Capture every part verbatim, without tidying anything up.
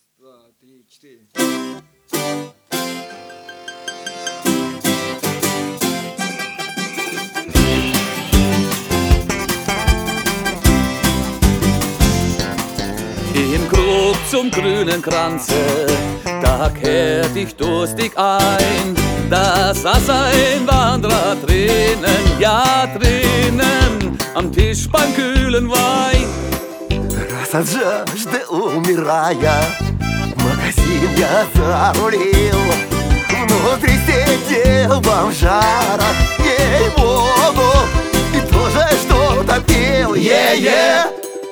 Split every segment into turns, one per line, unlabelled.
два, три, четыре.
Im Krug zum grünen Kranze, da kehrt ich durstig ein. Da saß ein Wanderer drinnen, ja drinnen, am Tisch beim kühlen Wein.
Раз от жажды умирая, магазин я зарулил. Внутри сидел бомжара, ей-богу, и тоже что-то пил. Е-е,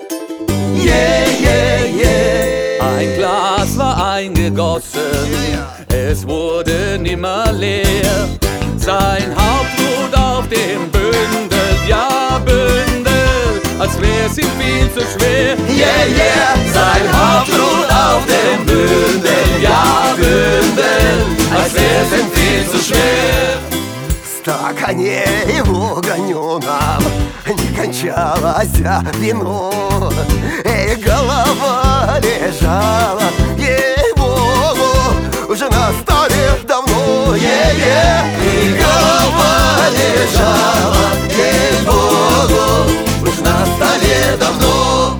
е-е-е.
Ein Glas war eingegossen, es wurde nimmer leer. Sein Haupt ruht auf dem Bündel, ja Bündel, als wär's ihm viel zu schwer.
Yeah, yeah, sein Haupt ruht auf dem Bündel, ja Bündel,
als wär's ihm viel zu schwer.
В стакане его гонюном не кончалось вино, и голова лежала, ей-богу, уже на столе давно. Е-е, и голова лежала, ей-богу, уже на столе давно.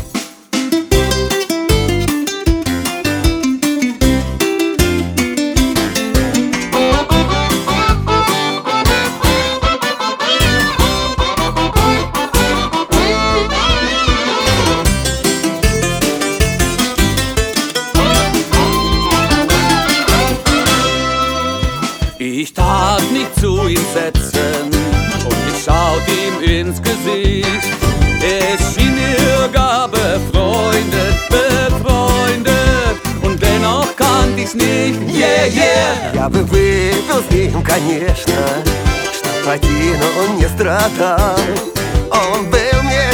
Ich tat nicht zu ihm setzen und ich schaut ihm ins Gesicht. Es schien mir gar befreundet, befreundet, und dennoch kannte ich's nicht. Yeah, yeah.
Я бы выпил с ним, конечно, чтоб один он не страдал. Он был мне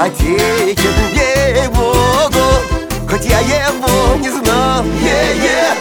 симпатичен, ей-богу, хоть я его не знал. Е-е,